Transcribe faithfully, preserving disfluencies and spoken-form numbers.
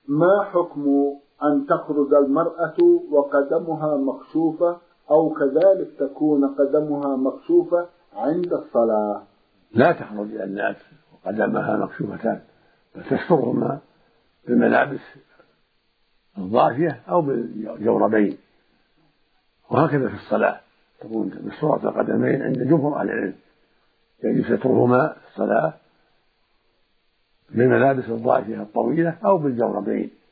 ما حكم أن تخرج المرأة وقدمها مكشوفة أو كذلك تكون قدمها مكشوفة عند الصلاة؟ لا تخرج إلى الناس وقدمها مكشوفتان، بل تسترهما بالملابس الضافية أو بالجوربين، وهكذا في الصلاة تكون مستورة القدمين عند جمهور أهل العلم، يجب سترهما في الصلاة بالملابس الضافية الطويلة أو بالجوربين.